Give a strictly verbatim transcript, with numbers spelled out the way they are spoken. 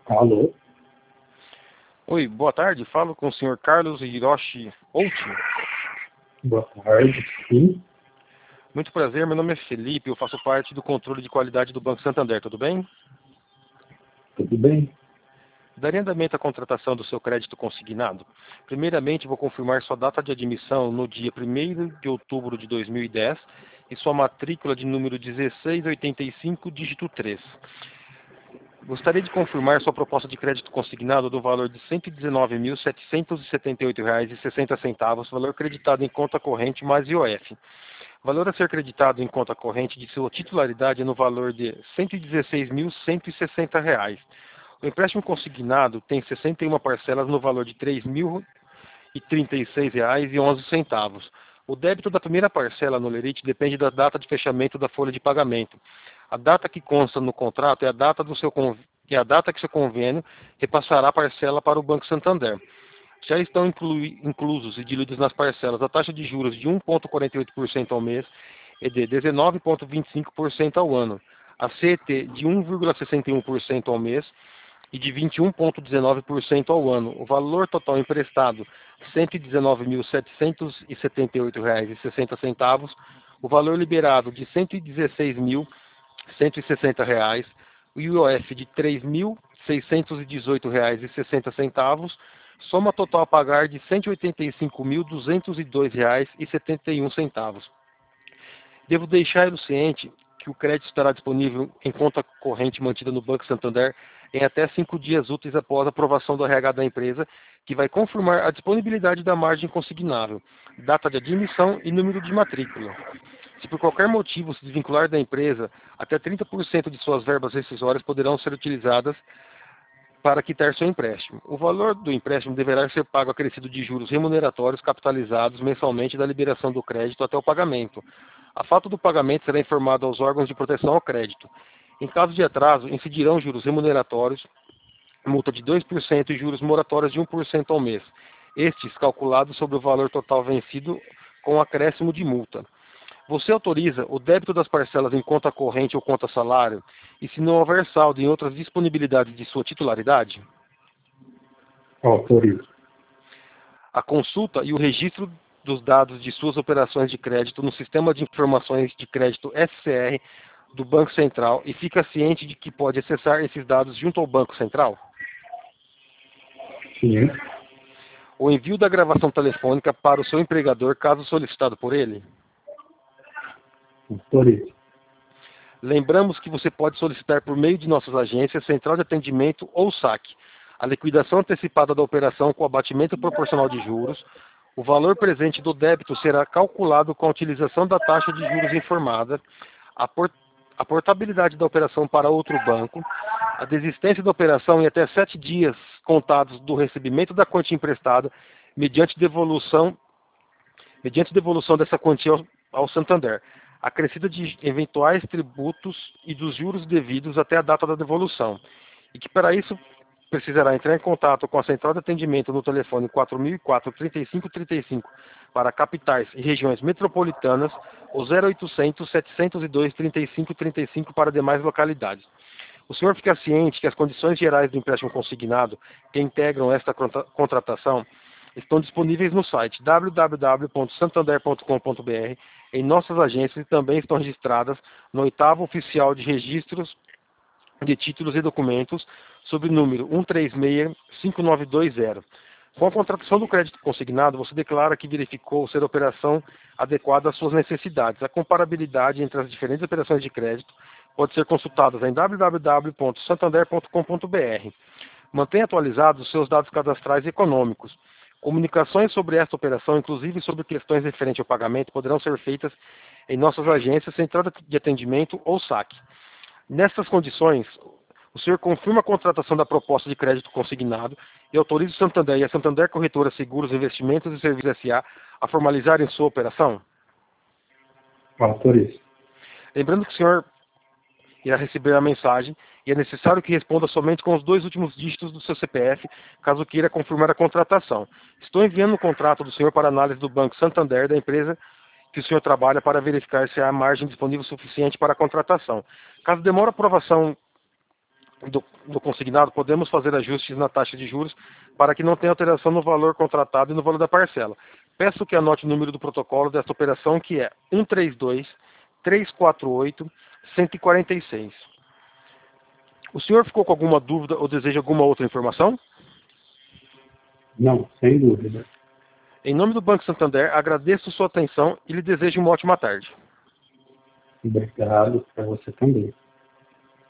Alô? Oi, boa tarde. Falo com o senhor Carlos Hiroshi Ouchi. Boa tarde, sim. Muito prazer, meu nome é Felipe, eu faço parte do controle de qualidade do Banco Santander, tudo bem? Tudo bem? Daria andamento à contratação do seu crédito consignado? Primeiramente, vou confirmar sua data de admissão no dia primeiro de outubro de dois mil e dez e sua matrícula de número dezesseis oitenta e cinco, dígito três. Gostaria de confirmar sua proposta de crédito consignado do valor de cento e dezenove mil, setecentos e setenta e oito reais e sessenta centavos, valor creditado em conta corrente mais I O F. Valor a ser creditado em conta corrente de sua titularidade é no valor de cento e dezesseis mil, cento e sessenta reais. O empréstimo consignado tem sessenta e uma parcelas no valor de três mil e trinta e seis reais e onze centavos. O débito da primeira parcela no lerite depende da data de fechamento da folha de pagamento. A data que consta no contrato é a data do seu conv... é a data que seu convênio repassará a parcela para o Banco Santander. Já estão inclui... inclusos e diluídos nas parcelas a taxa de juros de um vírgula quarenta e oito por cento ao mês e de dezenove vírgula vinte e cinco por cento ao ano, a C T de um vírgula sessenta e um por cento ao mês e de vinte e um vírgula dezenove por cento ao ano. O valor total emprestado, cento e dezenove mil, setecentos e setenta e oito reais e sessenta centavos. O valor liberado, de cento e dezesseis mil, cento e sessenta reais. O I O F de três mil, seiscentos e dezoito reais e sessenta centavos. Soma total a pagar de cento e oitenta e cinco mil, duzentos e dois reais e setenta e um centavos. Devo deixar-lo ciente que o crédito estará disponível em conta corrente mantida no Banco Santander em até cinco dias úteis após a aprovação do R H da empresa, que vai confirmar a disponibilidade da margem consignável, data de admissão e número de matrícula. Se por qualquer motivo se desvincular da empresa, até trinta por cento de suas verbas rescisórias poderão ser utilizadas para quitar seu empréstimo. O valor do empréstimo deverá ser pago acrescido de juros remuneratórios capitalizados mensalmente da liberação do crédito até o pagamento. A falta do pagamento será informado aos órgãos de proteção ao crédito. Em caso de atraso, incidirão juros remuneratórios, multa de dois por cento e juros moratórios de um por cento ao mês. Estes calculados sobre o valor total vencido com acréscimo de multa. Você autoriza o débito das parcelas em conta corrente ou conta salário e se não houver saldo em outras disponibilidades de sua titularidade? Autorizo. A consulta e o registro dos dados de suas operações de crédito no Sistema de Informações de Crédito S C R do Banco Central e fica ciente de que pode acessar esses dados junto ao Banco Central? Sim. O envio da gravação telefônica para o seu empregador, caso solicitado por ele? Autorizo. Lembramos que você pode solicitar por meio de nossas agências, central de atendimento ou saque, a liquidação antecipada da operação com abatimento proporcional de juros. O valor presente do débito será calculado com a utilização da taxa de juros informada, a, port a portabilidade da operação para outro banco, a desistência da operação em até sete dias contados do recebimento da quantia emprestada, mediante devolução, mediante devolução dessa quantia ao, ao Santander, acrescida de eventuais tributos e dos juros devidos até a data da devolução, e que para isso precisará entrar em contato com a central de atendimento no telefone quatro mil e quatro, trinta e cinco trinta e cinco para capitais e regiões metropolitanas ou zero oitocentos, setecentos e dois, trinta e cinco trinta e cinco para demais localidades. O senhor fica ciente que as condições gerais do empréstimo consignado que integram esta contratação estão disponíveis no site w w w ponto santander ponto com ponto b r, em nossas agências, e também estão registradas no oitavo oficial de registros de títulos e documentos, sob o número um três seis, cinco nove dois zero. Com a contratação do crédito consignado, você declara que verificou ser a operação adequada às suas necessidades. A comparabilidade entre as diferentes operações de crédito pode ser consultada em w w w ponto santander ponto com ponto b r. Mantenha atualizados os seus dados cadastrais e econômicos. Comunicações sobre esta operação, inclusive sobre questões referentes ao pagamento, poderão ser feitas em nossas agências, central de atendimento ou saque. Nessas condições, o senhor confirma a contratação da proposta de crédito consignado e autoriza o Santander e a Santander Corretora Seguros, Investimentos e Serviços S A a formalizarem sua operação? Autorizo. Lembrando que o senhor irá receber a mensagem e é necessário que responda somente com os dois últimos dígitos do seu C P F, caso queira confirmar a contratação. Estou enviando o contrato do senhor para análise do Banco Santander, da empresa que o senhor trabalha, para verificar se há margem disponível suficiente para a contratação. Caso demore a aprovação do, do consignado, podemos fazer ajustes na taxa de juros para que não tenha alteração no valor contratado e no valor da parcela. Peço que anote o número do protocolo desta operação, que é um três dois, três quatro oito, um zero quatro seis. O senhor ficou com alguma dúvida ou deseja alguma outra informação? Não, sem dúvida. Em nome do Banco Santander, agradeço sua atenção e lhe desejo uma ótima tarde. Obrigado para você também.